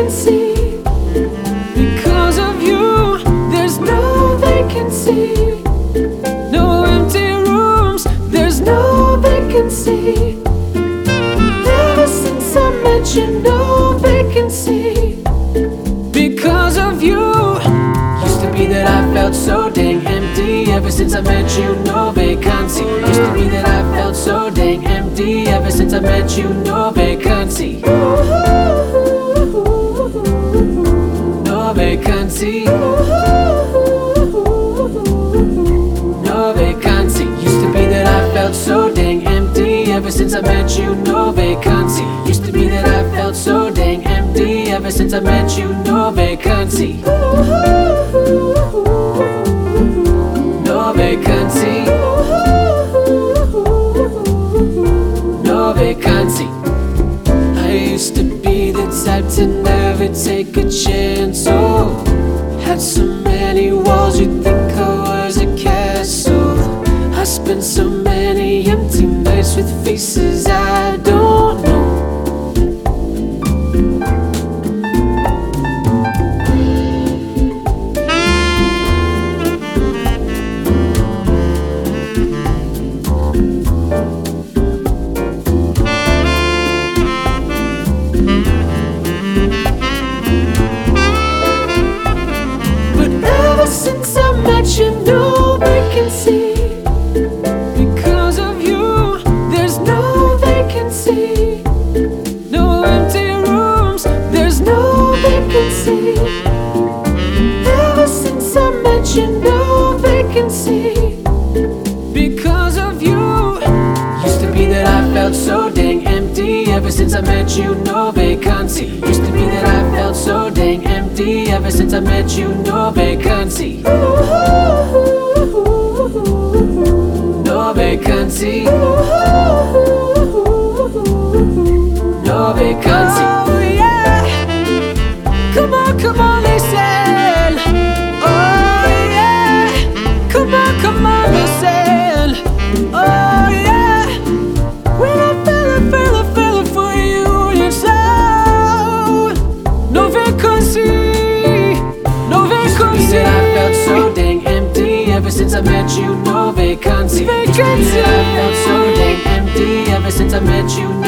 vacancy. Because of you, there's no vacancy. No empty rooms, there's no vacancy. Ever since I met you, no vacancy. Because of you, used to be that I felt so dang empty. Ever since I met you, no vacancy. Used to be that I felt so dang empty. Ever since I met you, no vacancy. No vacancy. No vacancy. Used to be that I felt so dang empty. Ever since I met you, no vacancy. Used to be that I felt so dang empty. Ever since I met you, no vacancy. No vacancy. No vacancy. I used to be the type to never take a chance. Oh, had so many walls, you'd think I was a castle. I spent so many empty nights with faces I don't know. Since I met you, no vacancy. Because of you, there's no vacancy. No empty rooms, there's no vacancy. Ever since I met you, no vacancy. Because of you, used to be that I felt so dang empty. Ever since I met you, no vacancy. Used to be that I felt so dang empty. Ever since I met you, no vacancy. No vacancy. No vacancy. Oh yeah. Come on, listen. Oh yeah. Come on, listen. Oh yeah. When I fell for you, you said no vacancy. No vacancy. I felt so dang empty. Ever since I met you, no vacancy. I felt so dang empty. Ever since I met you,